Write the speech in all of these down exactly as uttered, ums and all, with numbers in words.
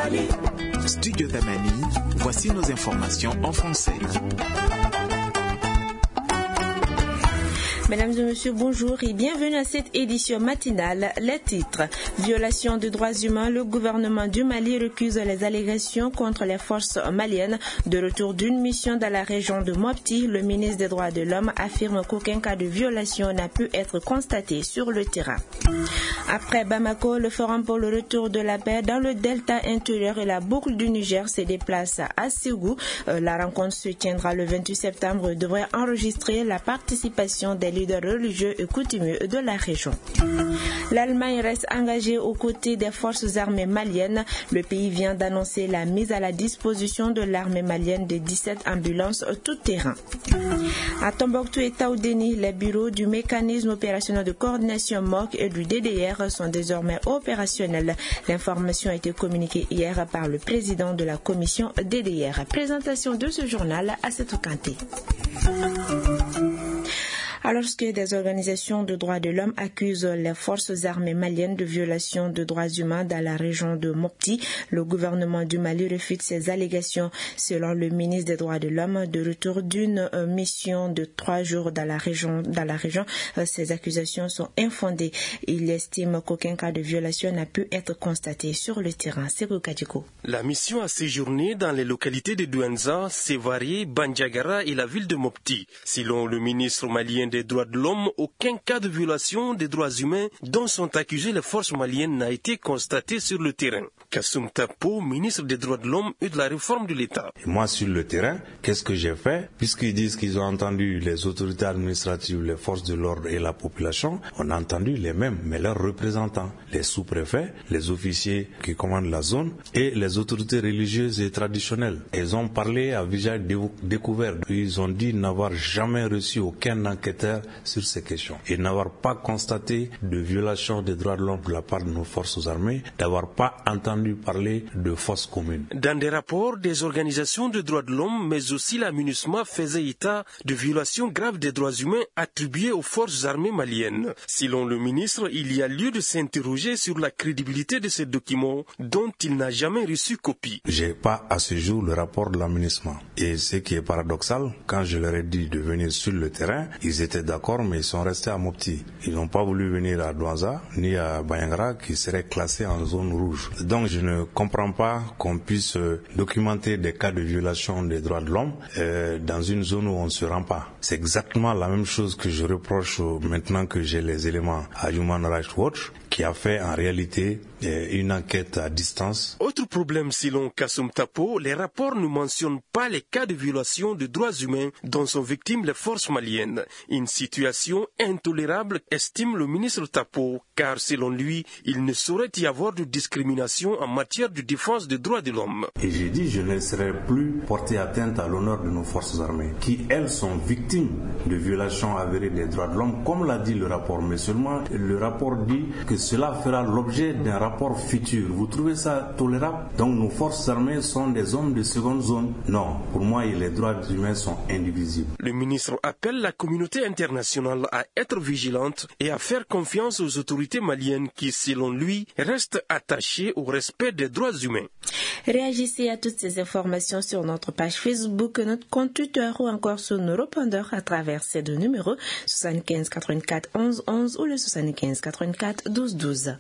Studio Tamani, voici nos informations en français. Mesdames et messieurs, bonjour et bienvenue à cette édition matinale. Les titres. Violation des droits humains, le gouvernement du Mali récuse les allégations contre les forces maliennes. De retour d'une mission dans la région de Mopti, le ministre des droits de l'homme affirme qu'aucun cas de violation n'a pu être constaté sur le terrain. Après Bamako, le Forum pour le retour de la paix dans le delta intérieur et la boucle du Niger se déplace à Ségou. La rencontre se tiendra le vingt-huit septembre et devrait enregistrer la participation des leaders religieux et coutumiers de la région. L'Allemagne reste engagée aux côtés des forces armées maliennes. Le pays vient d'annoncer la mise à la disposition de l'armée malienne de dix-sept ambulances tout-terrain. À Tombouctou et Taoudéni, les bureaux du mécanisme opérationnel de coordination M O C et du D D R sont désormais opérationnels. L'information a été communiquée hier par le président de la commission D D R. Présentation de ce journal à cette Kanté. Alors que des organisations de droits de l'homme accusent les forces armées maliennes de violation de droits humains dans la région de Mopti, le gouvernement du Mali réfute ces allégations. Selon le ministre des droits de l'homme, de retour d'une mission de trois jours dans la région, dans la région, ces accusations sont infondées. Il estime qu'aucun cas de violation n'a pu être constaté sur le terrain. C'est Kadiko. La mission a séjourné dans les localités de Douenza, Sévaré, Bandiagara et la ville de Mopti. Selon le ministre malien des droits de l'homme, aucun cas de violation des droits humains dont sont accusées les forces maliennes n'a été constaté sur le terrain. Kassoum Tapo, ministre des droits de l'homme et de la réforme de l'État. Et moi, sur le terrain, qu'est-ce que j'ai fait? Puisqu'ils disent qu'ils ont entendu les autorités administratives, les forces de l'ordre et la population, on a entendu les mêmes, mais leurs représentants, les sous-préfets, les officiers qui commandent la zone et les autorités religieuses et traditionnelles. Ils ont parlé à visage découvert. Ils ont dit n'avoir jamais reçu aucun enquêteur sur ces questions et n'avoir pas constaté de violation des droits de l'homme de la part de nos forces armées, d'avoir pas entendu parler de fausses communes. Dans des rapports, des organisations de droits de l'homme, mais aussi la MINUSMA faisait état de violations graves des droits humains attribuées aux forces armées maliennes. Selon le ministre, il y a lieu de s'interroger sur la crédibilité de ces documents dont il n'a jamais reçu copie. J'ai pas à ce jour le rapport de la MINUSMA. Et ce qui est paradoxal, quand je leur ai dit de venir sur le terrain, ils étaient d'accord, mais ils sont restés à Mopti. Ils n'ont pas voulu venir à Douenza ni à Bandiagara qui seraient classés en zone rouge. Donc je ne comprends pas qu'on puisse documenter des cas de violation des droits de l'homme euh, dans une zone où on ne se rend pas. C'est exactement la même chose que je reproche maintenant que j'ai les éléments à Human Rights Watch, qui a fait en réalité euh, une enquête à distance. Autre problème selon Kassoum Tapo, les rapports ne mentionnent pas les cas de violation des droits humains dont sont victimes les forces maliennes. Une situation intolérable, estime le ministre Tapo, car selon lui, il ne saurait y avoir de discrimination en matière de défense des droits de l'homme. Et j'ai dit, je ne laisserai plus porter atteinte à l'honneur de nos forces armées, qui elles sont victimes de violations avérées des droits de l'homme, comme l'a dit le rapport. Mais seulement, le rapport dit que cela fera l'objet d'un rapport futur. Vous trouvez ça tolérable? Donc nos forces armées sont des hommes de seconde zone? Non, pour moi, les droits humains sont indivisibles. Le ministre appelle la communauté internationale à être vigilante et à faire confiance aux autorités maliennes qui, selon lui, restent attachées au respect des droits humains. Réagissez à toutes ces informations sur notre page Facebook, notre compte Twitter ou encore sur nos répondeurs à travers ces deux numéros soixante-quinze quatre-vingt-quatre onze onze ou le soixante-quinze quatre-vingt-quatre douze douze.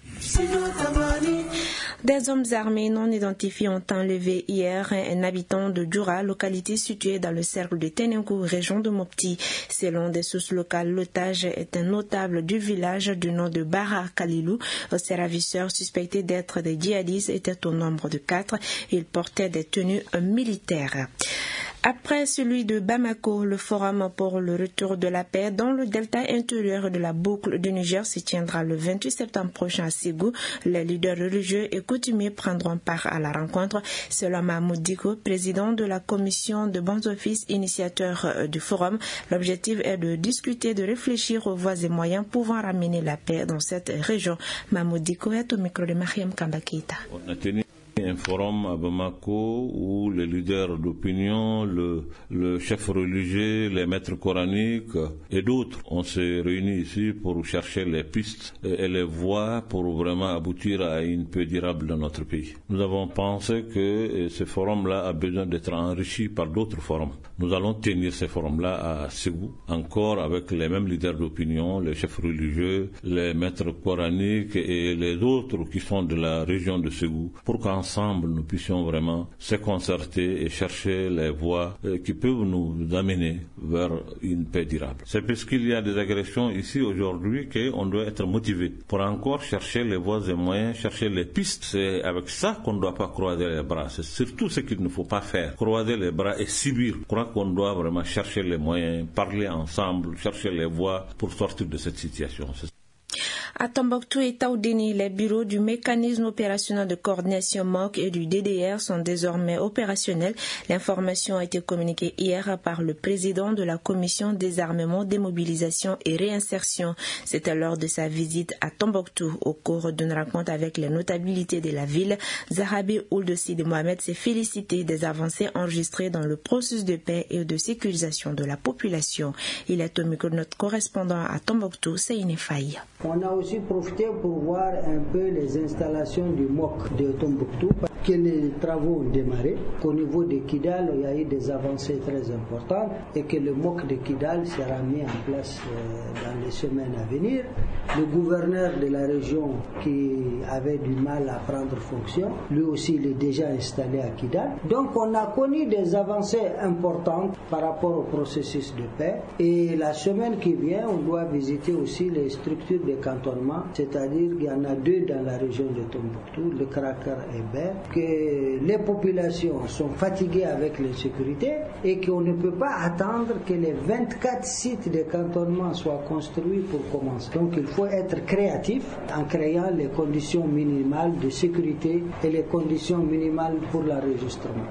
Des hommes armés non identifiés ont enlevé hier un habitant de Djoura, localité située dans le cercle de Tenenkou, région de Mopti. Selon des sources locales, l'otage est un notable du village du nom de Bara Kalilou. Ses ravisseurs suspectés d'être des djihadistes étaient au nombre de quatre. Ils portaient des tenues militaires. Après celui de Bamako, le Forum pour le retour de la paix dans le delta intérieur de la boucle du Niger se tiendra le vingt-huit septembre prochain à Ségou. Les leaders religieux et coutumiers prendront part à la rencontre. Selon Mahmoud Diko, président de la commission de bons offices, initiateur du Forum, l'objectif est de discuter, de réfléchir aux voies et moyens pouvant ramener la paix dans cette région. Mahmoud Diko est au micro de Mariam Kambakita. On a tenu Un forum à Bamako où les leaders d'opinion, le, le chef religieux, les maîtres coraniques et d'autres, on s'est réunis ici pour chercher les pistes et les voies pour vraiment aboutir à une paix durable dans notre pays. Nous avons pensé que ce forum-là a besoin d'être enrichi par d'autres forums. Nous allons tenir ces forums-là à Ségou, encore avec les mêmes leaders d'opinion, les chefs religieux, les maîtres coraniques et les autres qui sont de la région de Ségou, pour qu'en ensemble, nous puissions vraiment se concerter et chercher les voies qui peuvent nous amener vers une paix durable. C'est parce qu'il y a des agressions ici aujourd'hui qu'on doit être motivé pour encore chercher les voies et moyens, chercher les pistes. C'est avec ça qu'on ne doit pas croiser les bras. C'est surtout ce qu'il ne faut pas faire. Croiser les bras et subir. Je crois qu'on doit vraiment chercher les moyens, parler ensemble, chercher les voies pour sortir de cette situation. À Tombouctou et Taoudéni, les bureaux du mécanisme opérationnel de coordination M O C et du D D R sont désormais opérationnels. L'information a été communiquée hier par le président de la commission désarmement, démobilisation et réinsertion. C'était lors de sa visite à Tombouctou. Au cours d'une rencontre avec les notabilités de la ville, Zahabi Ould Sidi Mohamed s'est félicité des avancées enregistrées dans le processus de paix et de sécurisation de la population. Il est au micro de notre correspondant à Tombouctou, Seyne Faye. On a aussi profité pour voir un peu les installations du M O C de Tombouctou, que les travaux ont démarré, qu'au niveau de Kidal, il y a eu des avancées très importantes et que le M O C de Kidal sera mis en place euh, dans les semaines à venir. Le gouverneur de la région qui avait du mal à prendre fonction, lui aussi il est déjà installé à Kidal. Donc on a connu des avancées importantes par rapport au processus de paix et la semaine qui vient, on doit visiter aussi les structures de cantonnement, c'est-à-dire qu'il y en a deux dans la région de Tombouctou, le Krakar et Ber, que les populations sont fatiguées avec l'insécurité et qu'on ne peut pas attendre que les vingt-quatre sites de cantonnement soient construits pour commencer. Donc il faut être créatif en créant les conditions minimales de sécurité et les conditions minimales pour l'enregistrement.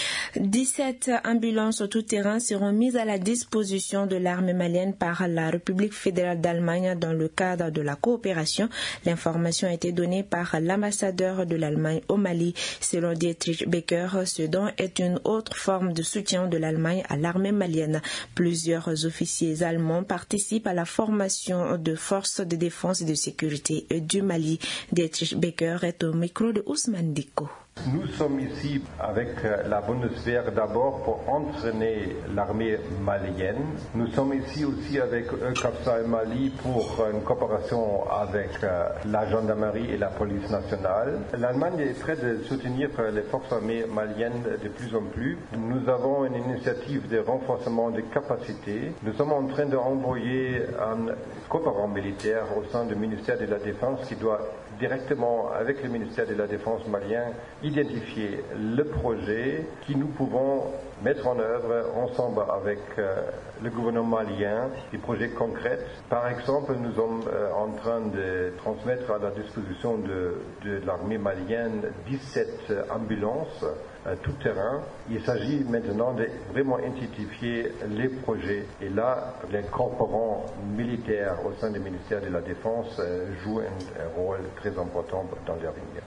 dix-sept ambulances tout-terrain seront mises à la disposition de l'armée malienne par la République fédérale d'Allemagne dans le cadre de la coopération. L'information a été donnée par l'ambassadeur de l'Allemagne au Mali. Selon Dietrich Becker, ce don est une autre forme de soutien de l'Allemagne à l'armée malienne. Plusieurs officiers allemands participent à la formation de forces de défense et de sécurité du Mali. Dietrich Becker est au micro de Ousmane Diko. Nous sommes ici avec la Bundeswehr d'abord pour entraîner l'armée malienne. Nous sommes ici aussi avec EUCAPSA Mali pour une coopération avec la gendarmerie et la police nationale. L'Allemagne est prête à soutenir les forces armées maliennes de plus en plus. Nous avons une initiative de renforcement des capacités. Nous sommes en train d'envoyer un coopérant militaire au sein du ministère de la Défense qui doit directement avec le ministère de la Défense malien identifier le projet que nous pouvons mettre en œuvre ensemble avec euh, le gouvernement malien, des projets concrets. Par exemple, nous sommes euh, en train de transmettre à la disposition de, de l'armée malienne dix-sept ambulances euh, tout terrain. Il s'agit maintenant de vraiment identifier les projets et là, les corporants militaires au sein du ministère de la Défense euh, jouent un, un rôle très important dans l'avenir.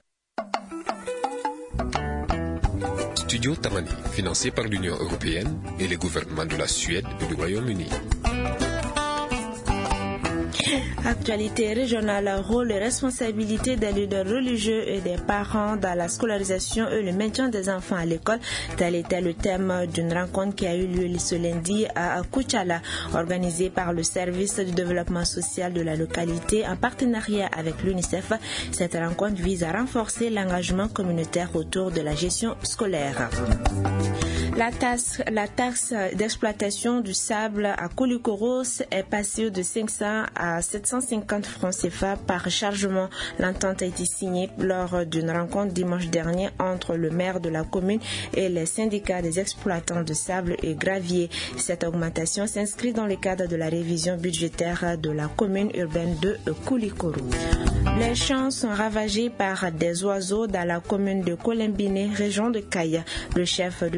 Studio Tamani, financé par l'Union européenne et les gouvernements de la Suède et du Royaume-Uni. Actualité régionale, rôle et responsabilité des leaders religieux et des parents dans la scolarisation et le maintien des enfants à l'école. Tel était le thème d'une rencontre qui a eu lieu ce lundi à Kouchala, organisée par le service du développement social de la localité en partenariat avec l'UNICEF. Cette rencontre vise à renforcer l'engagement communautaire autour de la gestion scolaire. La taxe, la taxe d'exploitation du sable à Koulikouros est passée de cinq cents à sept cent cinquante francs C F A par chargement. L'entente a été signée lors d'une rencontre dimanche dernier entre le maire de la commune et les syndicats des exploitants de sable et gravier. Cette augmentation s'inscrit dans le cadre de la révision budgétaire de la commune urbaine de Koulikoro. Les champs sont ravagés par des oiseaux dans la commune de Kolembine, région de Kaya. Le chef du village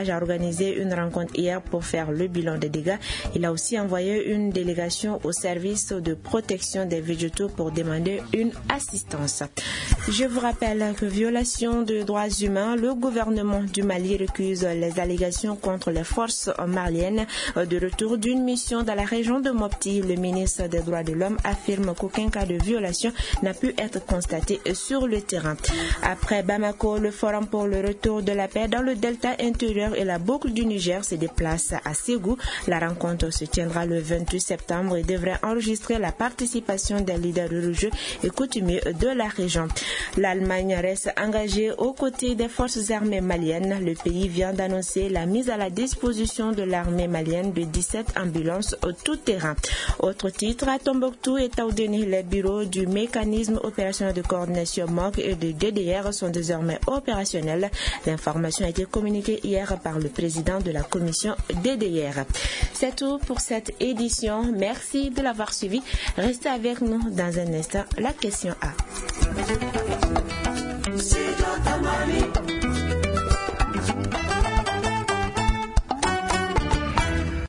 a organisé une rencontre hier pour faire le bilan des dégâts. Il a aussi envoyé une délégation au service de protection des végétaux pour demander une assistance. Je vous rappelle que violation de droits humains, le gouvernement du Mali récuse les allégations contre les forces maliennes de retour d'une mission dans la région de Mopti. Le ministre des droits de l'homme affirme qu'aucun cas de violation n'a pu être constaté sur le terrain. Après Bamako, le Forum pour le retour de la paix dans le delta intérieur et la boucle du Niger se déplace à Ségou. La rencontre se tiendra le vingt-huit septembre et devrait enregistrer la participation des leaders religieux et coutumiers de la région. L'Allemagne reste engagée aux côtés des forces armées maliennes. Le pays vient d'annoncer la mise à la disposition de l'armée malienne de dix-sept ambulances tout-terrain. Autre titre, à Tombouctou et Taoudeni, les bureaux du mécanisme opérationnel de coordination M O C et de D D R sont désormais opérationnels. L'information a été communiquée hier par le président de la commission D D R. C'est tout pour cette édition. Merci de l'avoir suivi. Restez avec nous dans un instant. La question A.